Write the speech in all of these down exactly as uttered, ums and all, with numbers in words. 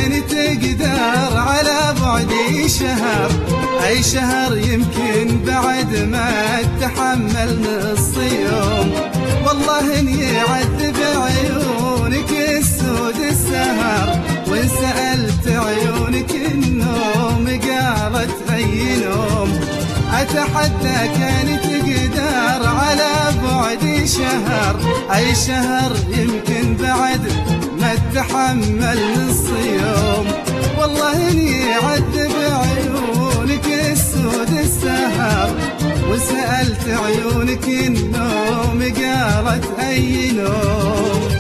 كان تقدر على بعدي شهر، أي شهر يمكن بعد ما تحمل نص يوم. والله إن يعذب عيونك السود السهر، وإن سألت عيونك النوم قالت أي نوم. أتحدى كان تقدر على بعدي شهر، أي شهر يمكن بعد ما تحمل نص يوم. والله إن يعذب عيونك السود السهر، وسألت عيونك النوم قالت أي نوم.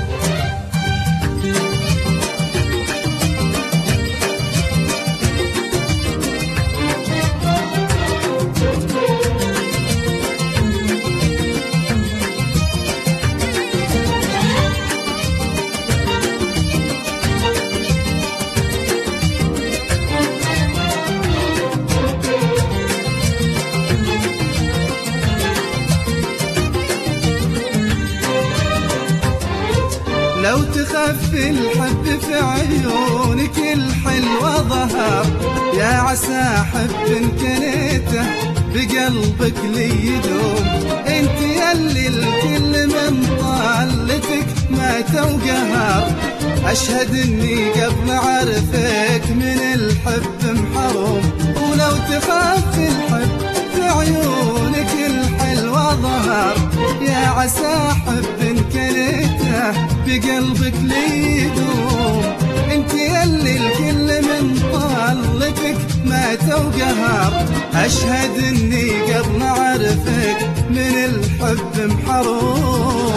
لو تخف الحب في عيونك الحلوة ظهر، يا عسى حب كنيته بقلبك لي يدوم. انت يلي الكل من طالتك مات وقهر، اشهد اني قبل عرفك من الحب محروم. ولو تخف الحب في عيونك الحلوة ظهر، يا عسى حب كنيته بقلبك لي يدوم. انت يلي الكل من طالتك مات وقهر، اشهد اني قبل عرفك من الحب محروم.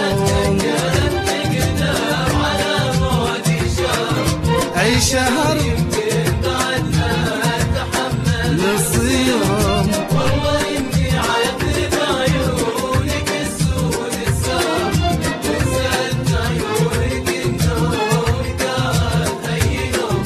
اي شهر يمكن بعد ما تحمل نص يوم. والله اني عذب عيونك السود السهر، وسألت عيونك النوم قالت أي نوم.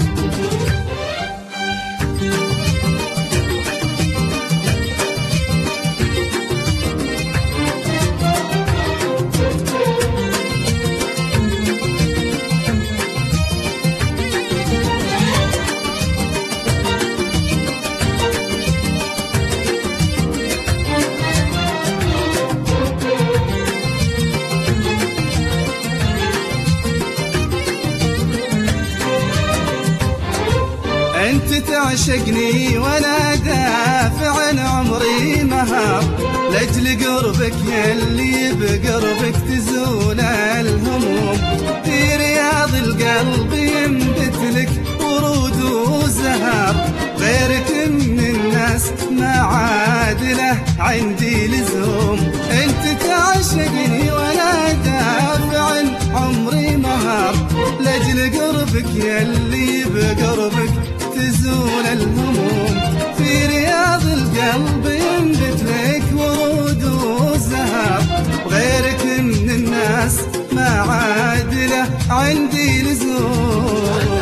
انت تعشقني وانا دافع عن عمري مهار، لاجل قربك يلي بقربك تزول الهموم. في رياض القلب ينبت لك ورود وزهر، غيرك من الناس ما عاد له عندي لزوم. انت تعشقني وانا دافع عن عمري مهار، لاجل قربك يلي بقربك تزول الهموم. في رياض القلب ينبت لك ورود وزهر، وغيرك من الناس ما عاد له عندي لزوم.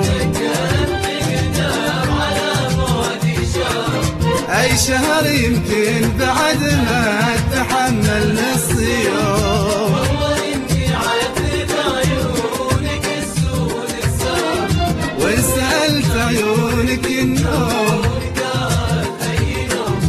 أي شهر يمكن بعد ما تحمل نص يوم. والله إني عذب عيونك السود السهر، وإن سألت عيونك النوم قالت أي نوم.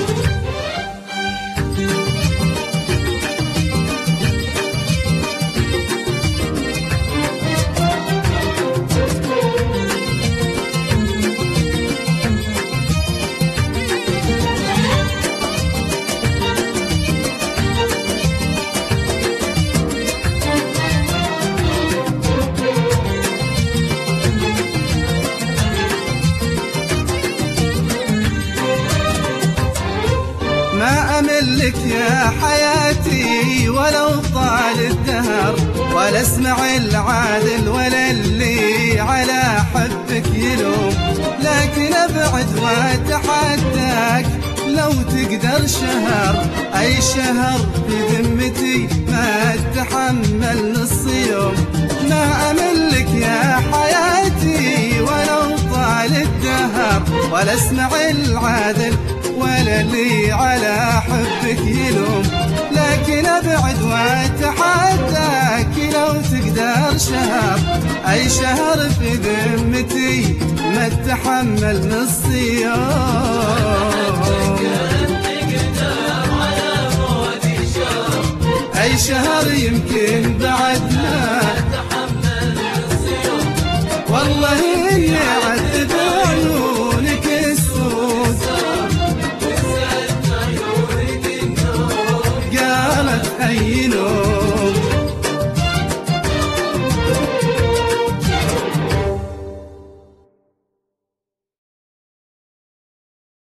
ما أملك يا حياتي ولو طال الدهر، ولا اسمع العادل ولا اللي على حبك يلوم. لكن أبعد وأتحداك لو تقدر شهر، أي شهر في ذمتي ما تحمل نص يوم. ما أملك يا حياتي ولو طال الدهر، ولا اسمع العادل ولا اللي على حبك يلوم. لكن أبعد وأتحداك لو تقدر شهر، أي شهر في ذمتي اتحمل نص يوم. اي شهر يمكن بعد ما والله اني اعذب عيونك السود. قالت اي نوم